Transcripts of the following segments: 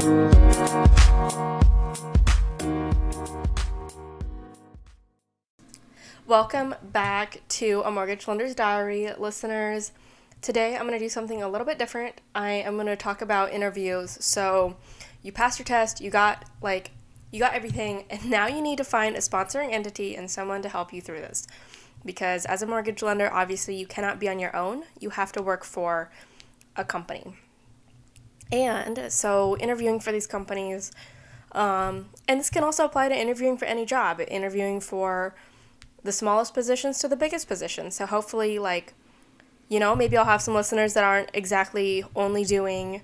Welcome back to A Mortgage Lender's Diary, listeners. Today I'm going to do something a little bit different. I am going to talk about interviews. So you passed your test, you got everything, and now you need to find a sponsoring entity and someone to help you through this. Because as a mortgage lender, obviously you cannot be on your own. You have to work for a company. And so interviewing for these companies, and this can also apply to interviewing for any job, interviewing for the smallest positions to the biggest positions. So hopefully, maybe I'll have some listeners that aren't exactly only doing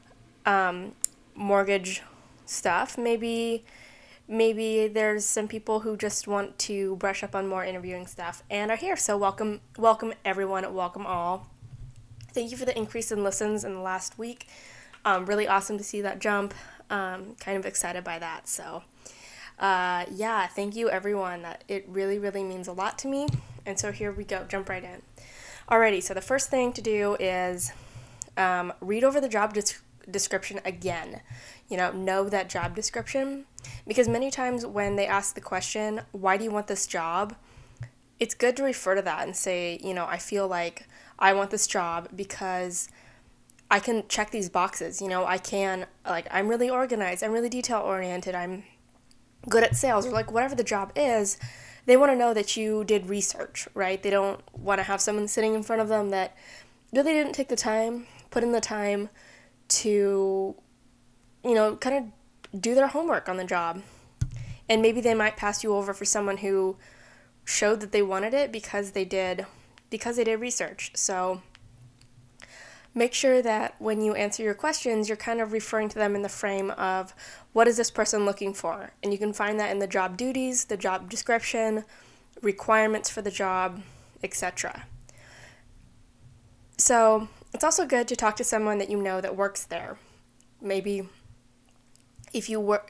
mortgage stuff. Maybe there's some people who just want to brush up on more interviewing stuff and are here. So welcome everyone, welcome all. Thank you for the increase in listens in the last week. Really awesome to see that jump. Kind of excited by that. So thank you everyone. It really, really means a lot to me. And so here we go, jump right in. Alrighty, so the first thing to do is read over the job description again. Know that job description, because many times when they ask the question, why do you want this job? It's good to refer to that and say, I feel like I want this job because I can check these boxes. I'm really organized, I'm really detail oriented, I'm good at sales, or whatever the job is. They want to know that you did research, right? They don't want to have someone sitting in front of them that really didn't take the time, put in the time to, kind of do their homework on the job. And maybe they might pass you over for someone who showed that they wanted it because they did research. So make sure that when you answer your questions, you're kind of referring to them in the frame of what is this person looking for? And you can find that in the job duties, the job description, requirements for the job, etc. So it's also good to talk to someone that you know that works there. Maybe if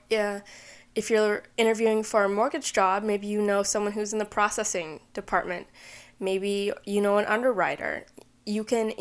you're interviewing for a mortgage job, maybe you know someone who's in the processing department. Maybe you know an underwriter. You can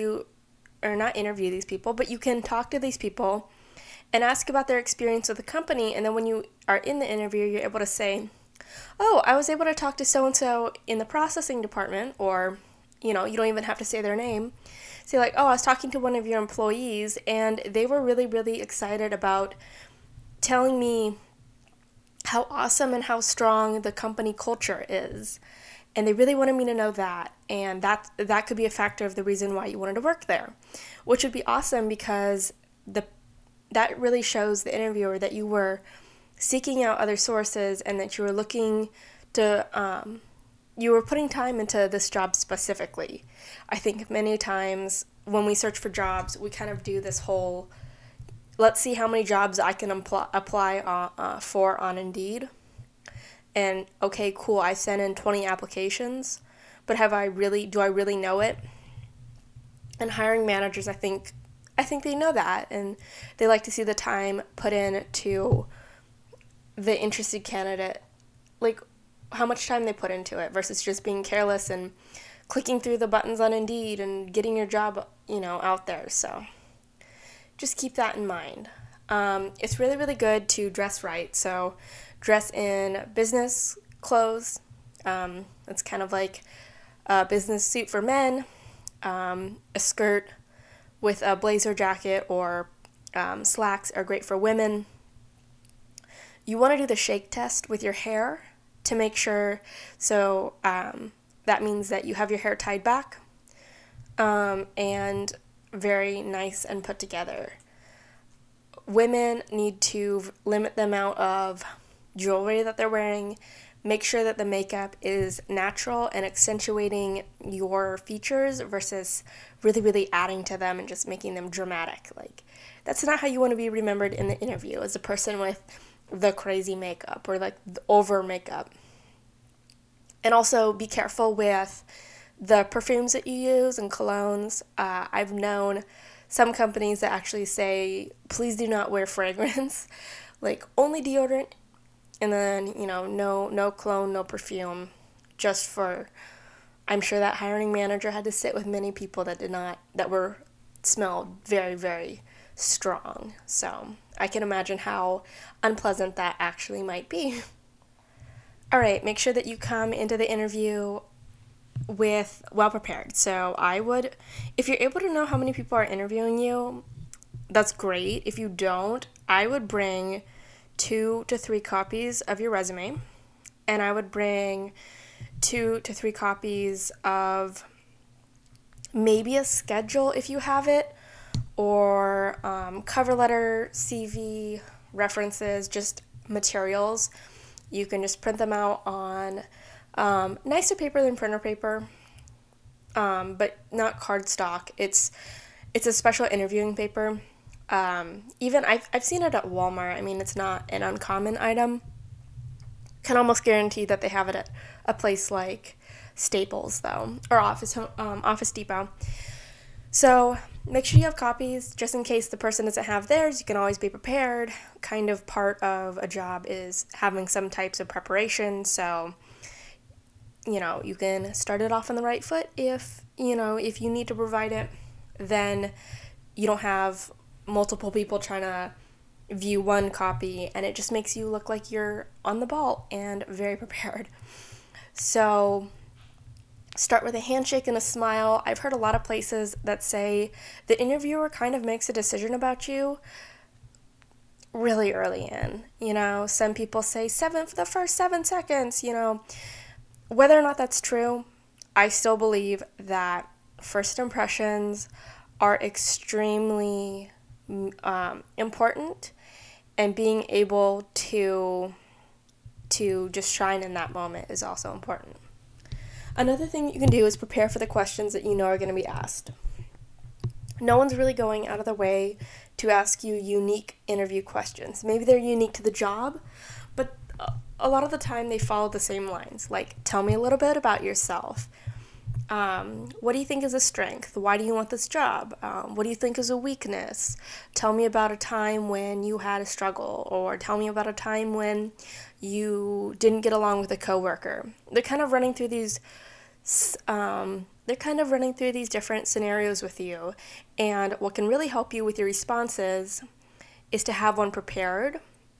not interview these people, but you can talk to these people and ask about their experience with the company. And then when you are in the interview, you're able to say, oh, I was able to talk to so-and-so in the processing department, or, you don't even have to say their name. Say I was talking to one of your employees and they were really, really excited about telling me how awesome and how strong the company culture is. And they really wanted me to know that. And that could be a factor of the reason why you wanted to work there, which would be awesome because that really shows the interviewer that you were seeking out other sources and that you were looking to, you were putting time into this job specifically. I think many times when we search for jobs, we kind of do this whole, let's see how many jobs I can apply for on Indeed. And okay, cool, I sent in 20 applications, but do I really know it? And hiring managers, I think they know that, and they like to see the time put in to the interested candidate, how much time they put into it versus just being careless and clicking through the buttons on Indeed and getting your job, out there. So just keep that in mind. It's really, really good to dress right. So dress in business clothes. It's kind of like a business suit for men, a skirt with a blazer jacket or slacks are great for women. You want to do the shake test with your hair to make sure, so that means that you have your hair tied back and very nice and put together. Women need to limit the amount of jewelry that they're wearing. Make sure that the makeup is natural and accentuating your features versus really, really adding to them and just making them dramatic. That's not how you want to be remembered in the interview, as a person with the crazy makeup or the over makeup. And also be careful with the perfumes that you use and colognes. I've known some companies that actually say, please do not wear fragrance, only deodorant, and then, no cologne, no perfume, just for, I'm sure that hiring manager had to sit with many people that smelled very, very strong. So I can imagine how unpleasant that actually might be. All right, make sure that you come into the interview with well prepared. So if you're able to know how many people are interviewing you, that's great. If you don't, I would bring 2 to 3 copies of your resume, and I would bring 2 to 3 copies of maybe a schedule if you have it, or cover letter, CV, references, just materials. You can just print them out on nicer paper than printer paper, but not cardstock. It's a special interviewing paper. Even I've seen it at Walmart. I mean, it's not an uncommon item. Can almost guarantee that they have it at a place like Staples, though, or Office Depot. So make sure you have copies just in case the person doesn't have theirs. You can always be prepared. Kind of part of a job is having some types of preparation. So, you can start it off on the right foot. If you need to provide it, then you don't have multiple people trying to view one copy, and it just makes you look like you're on the ball and very prepared. So start with a handshake and a smile. I've heard a lot of places that say the interviewer kind of makes a decision about you really early in. Some people say for the first 7 seconds, Whether or not that's true, I still believe that first impressions are extremely important, and being able to just shine in that moment is also important. Another thing you can do is prepare for the questions that you know are going to be asked. No one's really going out of their way to ask you unique interview questions. Maybe they're unique to the job, but a lot of the time they follow the same lines, like, tell me a little bit about yourself. What do you think is a strength? Why do you want this job? What do you think is a weakness? Tell me about a time when you had a struggle, or tell me about a time when you didn't get along with a coworker. They're kind of running through these different scenarios with you, and what can really help you with your responses is to have one prepared.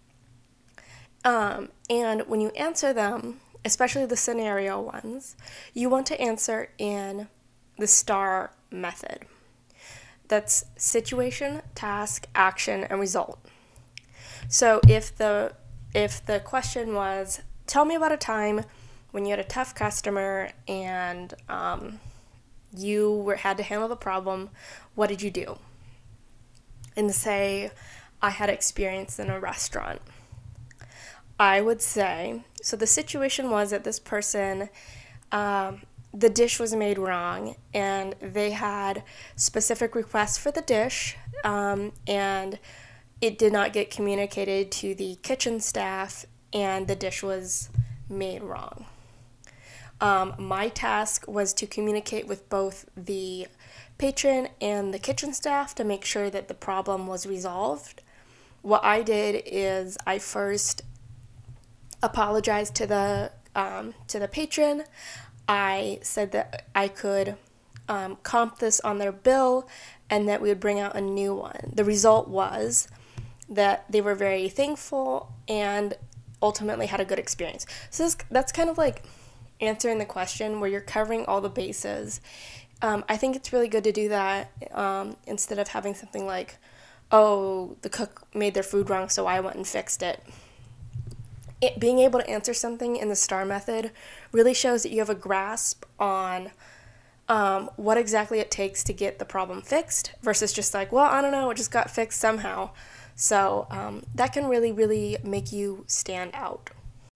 And when you answer them, especially the scenario ones, you want to answer in the STAR method. That's situation, task, action, and result. So if the question was, tell me about a time when you had a tough customer and you had to handle the problem, what did you do? And say, I had experience in a restaurant. I would say, so the situation was that this person, the dish was made wrong, and they had specific requests for the dish, and it did not get communicated to the kitchen staff, and the dish was made wrong. My task was to communicate with both the patron and the kitchen staff to make sure that the problem was resolved. What I did is I first apologized to the patron. I said that I could comp this on their bill and that we would bring out a new one. The result was that they were very thankful and ultimately had a good experience. So that's kind of like answering the question where you're covering all the bases. I think it's really good to do that instead of having something like, oh, the cook made their food wrong, so I went and fixed it. Being able to answer something in the STAR method really shows that you have a grasp on what exactly it takes to get the problem fixed versus just like, well, I don't know, it just got fixed somehow. So that can really, really make you stand out.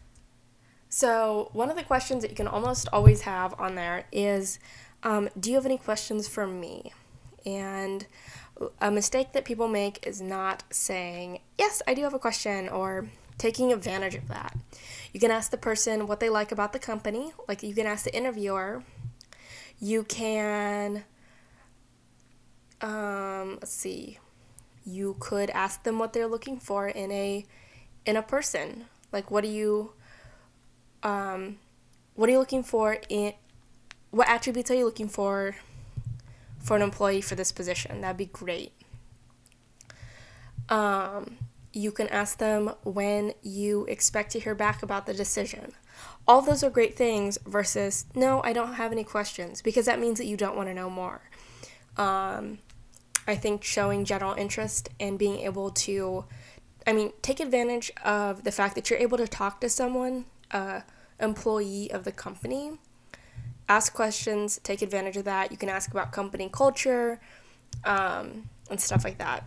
So one of the questions that you can almost always have on there is, do you have any questions for me? And a mistake that people make is not saying, yes, I do have a question, or taking advantage of that. You can ask the person what they like about the company. Like, you can ask the interviewer. You can, you could ask them what they're looking for in a person. Like, what are you looking for what attributes are you looking for an employee for this position? That'd be great. You can ask them when you expect to hear back about the decision. All those are great things versus, no, I don't have any questions, because that means that you don't want to know more. I think showing general interest and being able to, take advantage of the fact that you're able to talk to someone, employee of the company. Ask questions, take advantage of that. You can ask about company culture, and stuff like that.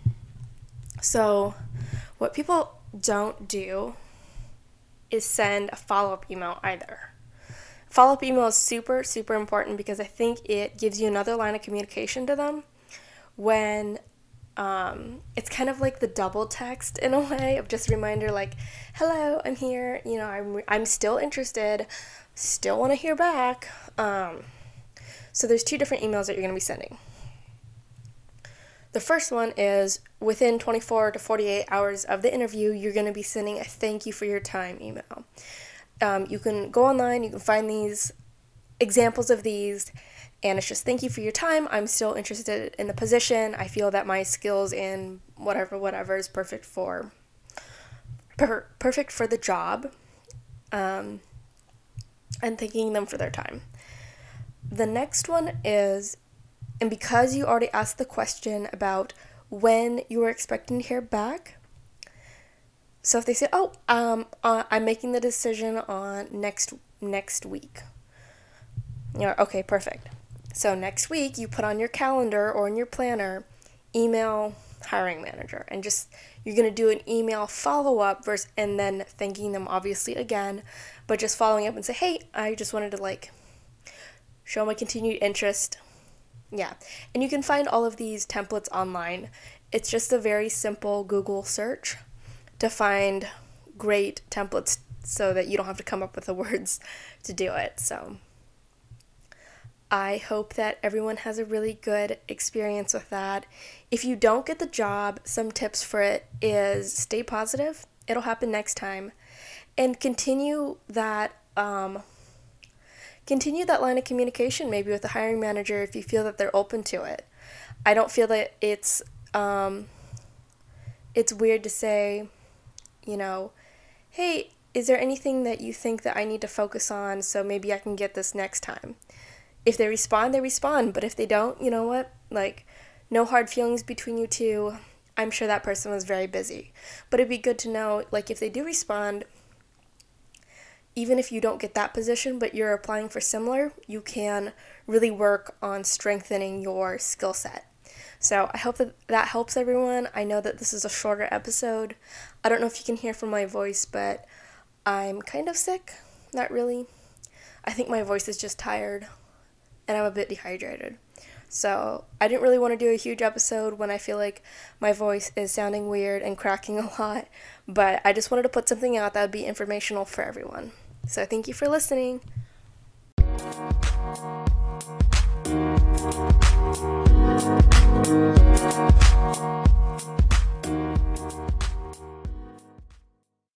So what people don't do is send a follow-up email either. Follow-up email is super, super important because I think it gives you another line of communication to them when it's kind of like the double text in a way of just a reminder like, hello, I'm here, I'm still interested, still want to hear back. So there's 2 different emails that you're going to be sending. The first one is within 24 to 48 hours of the interview, you're going to be sending a thank you for your time email. You can go online, you can find these examples of these, and it's just thank you for your time. I'm still interested in the position. I feel that my skills in whatever is perfect for the job, and thanking them for their time. The next one is, and because you already asked the question about when you were expecting to hear back, so if they say, I'm making the decision on next week. Okay, perfect. So next week, you put on your calendar or in your planner, email hiring manager, and you're going to do an email follow-up and then thanking them obviously again, but just following up and say, hey, I just wanted to show my continued interest. Yeah, and you can find all of these templates online. It's just a very simple Google search to find great templates so that you don't have to come up with the words to do it. So I hope that everyone has a really good experience with that. If you don't get the job, some tips for it is stay positive. It'll happen next time. And continue that line of communication maybe with the hiring manager if you feel that they're open to it. I don't feel that it's weird to say, hey, is there anything that you think that I need to focus on so maybe I can get this next time? If they respond, they respond. But if they don't, you know what? No hard feelings between you two. I'm sure that person was very busy. But it'd be good to know, if they do respond, even if you don't get that position, but you're applying for similar, you can really work on strengthening your skill set. So I hope that helps everyone. I know that this is a shorter episode. I don't know if you can hear from my voice, but I'm kind of sick. Not really. I think my voice is just tired, and I'm a bit dehydrated. So I didn't really want to do a huge episode when I feel like my voice is sounding weird and cracking a lot, but I just wanted to put something out that would be informational for everyone. So thank you for listening.